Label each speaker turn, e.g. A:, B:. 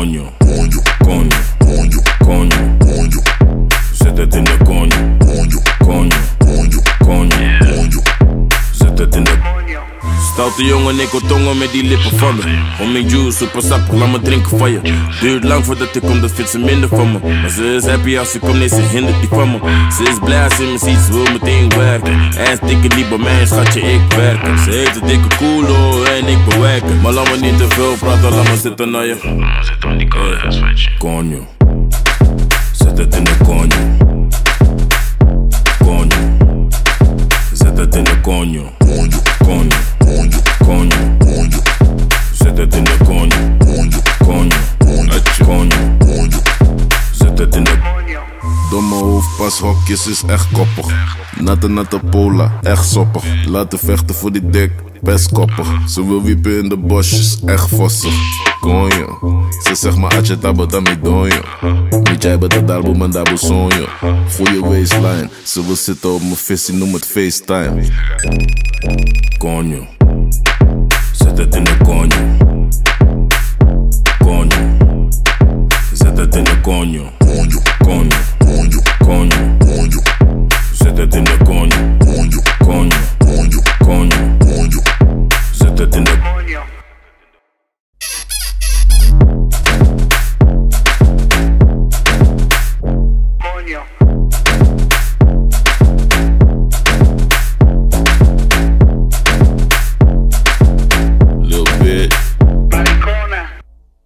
A: Coño, coño, coño, coño, coño. Zet het in de coño, coño, coño, coño, coño. Zet het in de stoute jongen, ik wil tongen met die lippen van me. Om mijn juice, super sappig, laat me drinken van je. Duurt lang voordat ik kom, dat vindt ze minder van me. Maar ze is happy als ze komt, nee, ze hindert die van me. Ze is blij als ze me ziet, ze wil meteen werken. Hij is dikke lief bij mij, schatje, ik werken. Ze heeft een dikke koelo en ik bewerken. Maar laat me niet te veel praten, laat me zitten naar je.
B: Laat me zitten aan die koude huiswetje.
A: Coño, zet het in de coño. Coño, zet het in de coño. Coño, coño, coño, coño. Zet het in de coño. Coño, coño, coño, coño. Zet het in de
C: Domme hoofdpashokjes is echt koppig. Natte pola, echt soppig. Laten vechten voor die dik, best koppig. Ze wil wiepen in de bosjes, echt vossig. Conjo, ze zegt maar atje tabo tami donjo. Niet jij bent de darbo man dabo sonjo. Goeie waistline, ze wil zitten op mijn visie, noem het FaceTime.
A: coño.